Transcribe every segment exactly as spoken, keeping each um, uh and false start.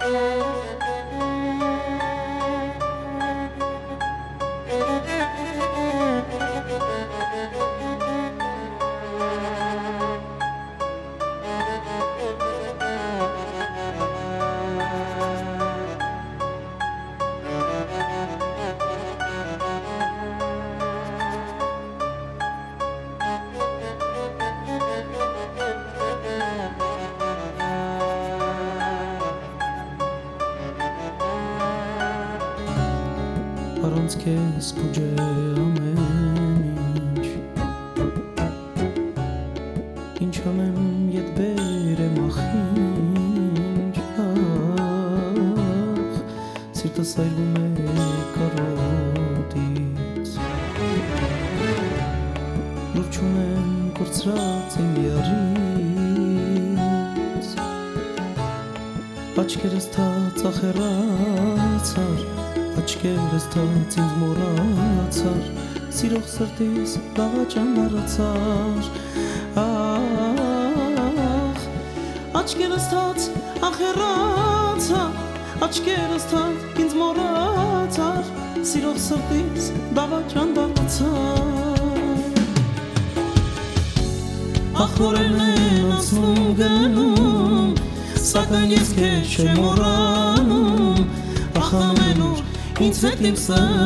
Առանց քեզ կուջե ամեն ինչ Ինչ անեմ ետ բերեմ ախինչ Ախ, սիրտս այրվում է կարոտից Լուր չունեմ կործրած իմ յարից Աչքերս թաց ախերացար Աչքերս թաց ինձ մոռացար Սիրող սրտիս դավաճան դարձար Ախ, աչքերս թաց ախերացար Աչքերս թաց ինձ մոռացար Սիրող սրտիս դավաճան դարձար Ախ, օրերն են անցնում գնում Սակայն ես քեզ չեմ մոռանում Ախ, ամեն օր ինձ հետ իմ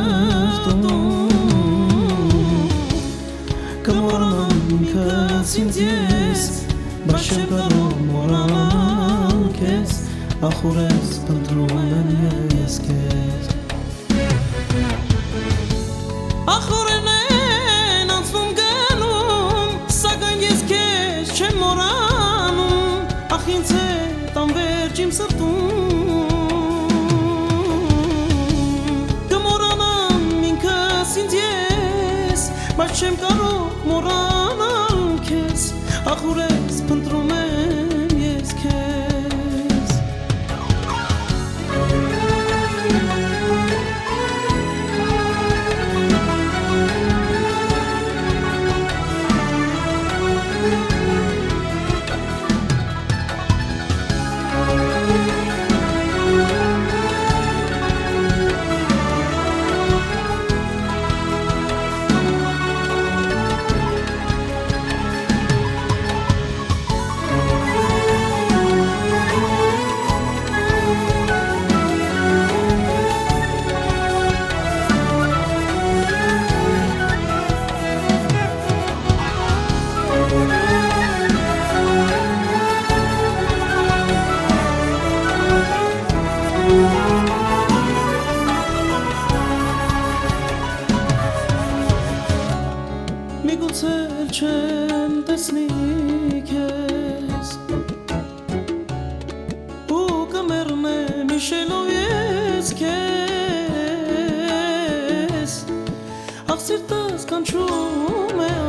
սրտում Կմոռանամ ինքս ինձ ես Բայց չեմ կարող մոռանալ քեզ Ախ, ուրես փնտրում եմ ես քեզ Ախ, օրերն են անցնում գնում Սակայն ես քեզ չեմ մոռանում Ախ, ինձ հետ անվերջ իմ սրտում Բայց չեմ կարող մոռանալ քեզ Ախ, ուրես փնտրում եմ ես քեզ Միգուցե չեմ տեսնի քեզ Ու կմեռնեմ իշելով ես քեզ Ախ, սիրտս կանչում է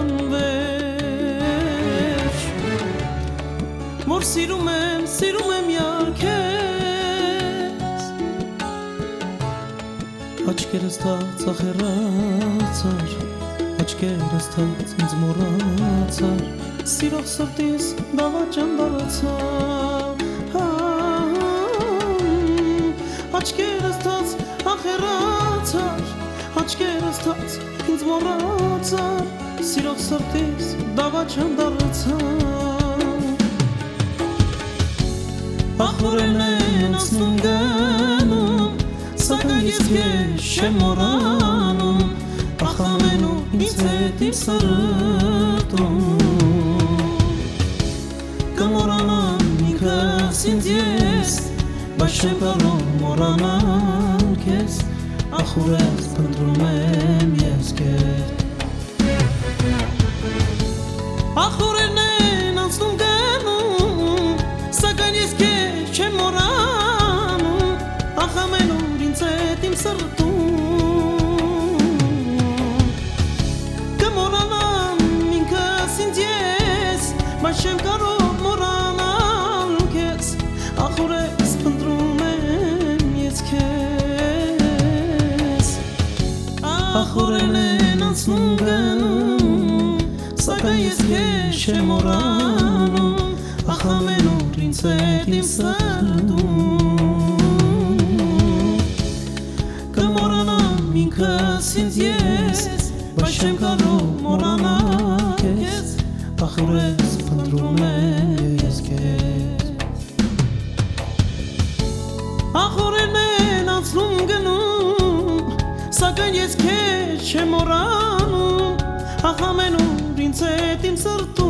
անվերջ Որ սիրում եմ, սիրում եմ յար քեզ Աչքերս թաց ախերացար Աչքերս թաց ինձ մոռացար Սիրող սրտիս դավաճան դարձար Աչքերս թաց ախերացար Աչքերս թաց ինձ մոռացար Սիրող սրտիս դավաճան դարձար Ախ, օրերն են անցնում գնում Սակայն ես քեզ չեմ մոռանում Ախ, ամեն օր ինձ հետ իմ սրտում Կմոռանամ ինքս ինձ ես Բայց չեմ կարող մոռանալ քեզ Ախ, ուրես փնտրում եմ ես քեզ Ախ, օրերն են անցնում գնում Սակայն ես քեզ չեմ մոռանում Ախ, ամեն օր ինձ հետ իմ սրտում Բայց չեմ կարող մոռանալ քեզ Ախ, ուրես փնտրում եմ ես քեզ Ախ, օրերն են անցնում գնում Սակայն ես քեզ չեմ մոռանում Ախ, ամեն օր ինձ հետ իմ սրտում ինքս ինձ ես Բայց չեմ կարող մոռանալ քեզ Ախորես փնտրում եմ ես քեզ Ախորեն են անցնում գնում Սակայն ես քեզ չեմ մոռանում Ախ ամենուր ինձ հետ իմ սրտում